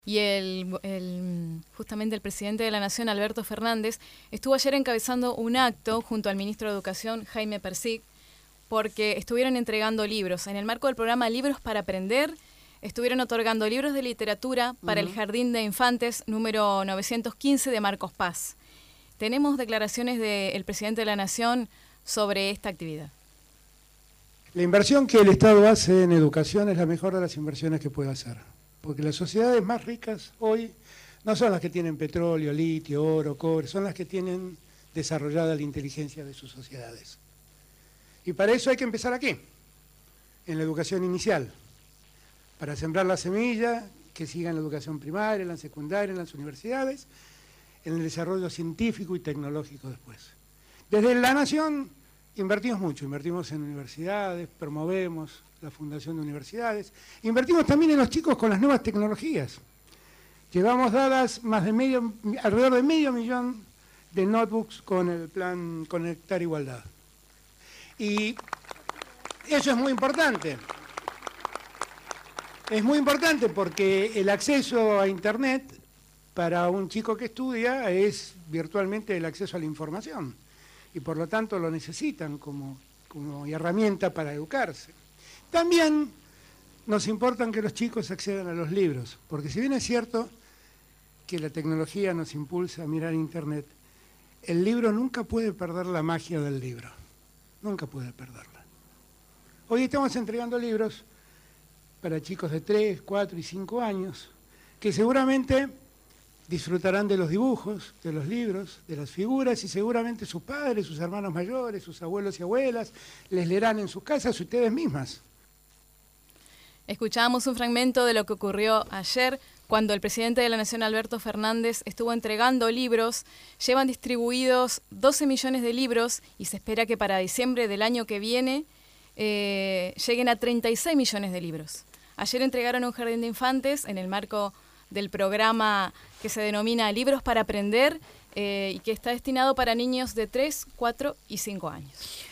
Y justamente el presidente de la Nación, Alberto Fernández, estuvo ayer encabezando un acto junto al ministro de Educación, Jaime Persic, porque estuvieron entregando libros. En el marco del programa Libros para Aprender, estuvieron otorgando libros de literatura para el Jardín de Infantes número 915 de Marcos Paz. Tenemos declaraciones del presidente de la Nación sobre esta actividad. La inversión que el Estado hace en educación es la mejor de las inversiones que puede hacer. Porque las sociedades más ricas hoy no son las que tienen petróleo, litio, oro, cobre, son las que tienen desarrollada la inteligencia de sus sociedades. Y para eso hay que empezar aquí, en la educación inicial, para sembrar la semilla que siga en la educación primaria, en la secundaria, en las universidades, en el desarrollo científico y tecnológico después. Desde la Nación invertimos mucho, invertimos en universidades, promovemos la fundación de universidades, invertimos también en los chicos con las nuevas tecnologías. Llevamos dadas alrededor de 500.000 de notebooks con el plan Conectar Igualdad. Y eso es muy importante. Es muy importante porque el acceso a Internet para un chico que estudia es virtualmente el acceso a la información. Y por lo tanto lo necesitan como herramienta para educarse. También nos importa que los chicos accedan a los libros, porque si bien es cierto que la tecnología nos impulsa a mirar Internet, el libro nunca puede perder la magia del libro, nunca puede perderla. Hoy estamos entregando libros para chicos de 3, 4 y 5 años, que seguramente disfrutarán de los dibujos, de los libros, de las figuras, y seguramente sus padres, sus hermanos mayores, sus abuelos y abuelas les leerán en sus casas ustedes mismas. Escuchábamos un fragmento de lo que ocurrió ayer cuando el presidente de la Nación, Alberto Fernández, estuvo entregando libros. Llevan distribuidos 12 millones de libros y se espera que para diciembre del año que viene lleguen a 36 millones de libros. Ayer entregaron un jardín de infantes en el marco del programa que se denomina Libros para Aprender y que está destinado para niños de 3, 4 y 5 años.